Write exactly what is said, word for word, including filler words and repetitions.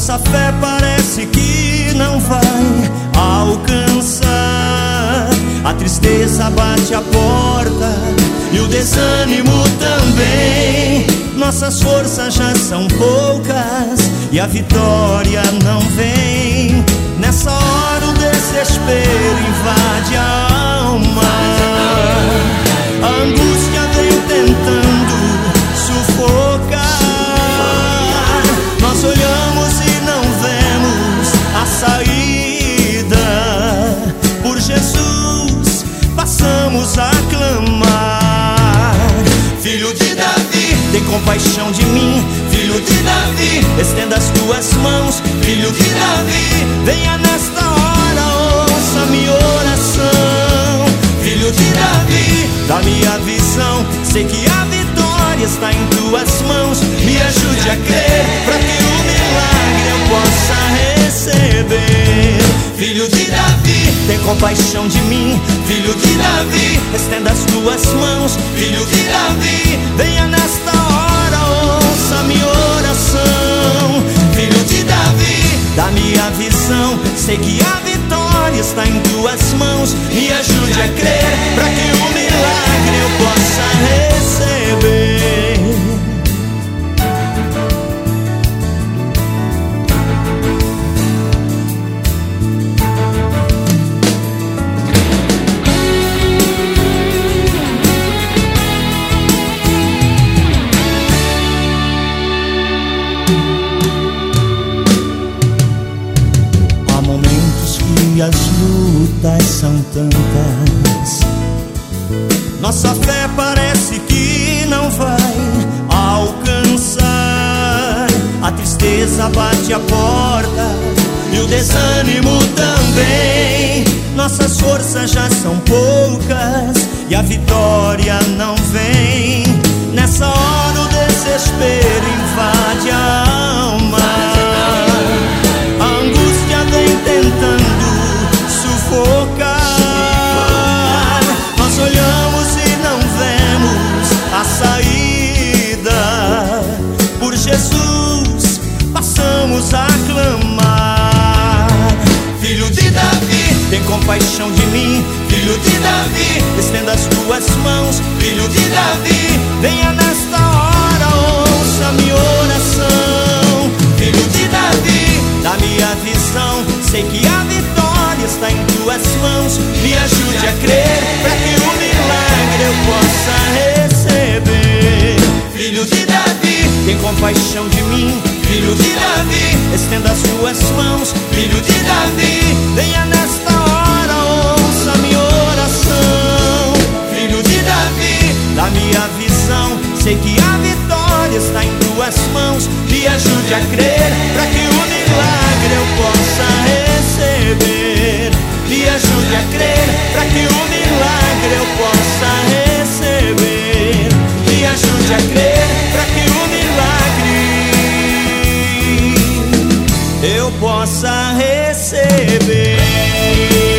Nossa fé parece que não vai alcançar. A tristeza bate a porta e o desânimo também. Nossas forças já são poucas e a vitória não vem. Nessa hora o desespero invade a alma. A angústia vem tentando sufocar. Nós olhamos e não vemos a saída. Por Jesus passamos a clamar. Filho de Davi, tem compaixão de mim. Filho de Davi, estenda as tuas mãos. Filho de Davi, venha nesta hora, ouça minha oração. Filho de Davi, dá-me a visão. Sei que a vitória está em tuas mãos. Me ajude a crer, para que o milagre eu possa receber. Filho de Davi, tem compaixão de mim. Filho de Davi, estenda as tuas mãos. Filho de Davi, venha nesta hora, ouça minha oração. Filho de Davi, dá-me a visão. Sei que a vitória está em tuas mãos. Me ajude a crer, para que o milagre eu possa receber. As lutas são tantas, nossa fé parece que não vai alcançar. A tristeza bate a porta e o desânimo também. Nossas forças já são poucas e a vitória não vem. Nessa hora o desespero invade a alma. A angústia vem tentando sufocar. Nós olhamos e não vemos a saída. Por Jesus passamos a clamar. Filho de Davi, tem compaixão de mim. Filho de Davi, estenda as tuas mãos. Filho de Davi, venha nesta hora, ouça minha oração. Filho de Davi, dá-me a visão. Sei que a vitória está em tuas mãos. Me ajude a crer, para que o milagre eu possa receber. Filho de Davi, tem compaixão de mim. Filho de Davi, estenda as tuas mãos. Filho de Davi, venha nesta hora, ouça minha oração. Filho de Davi, dá-me a visão. Sei que a vitória está em tuas mãos. Me ajude a crer, para que o milagre eu possa receber. Me ajude a crer, para que o milagre eu possa receber. Me ajude a crer, para que o milagre eu possa receber.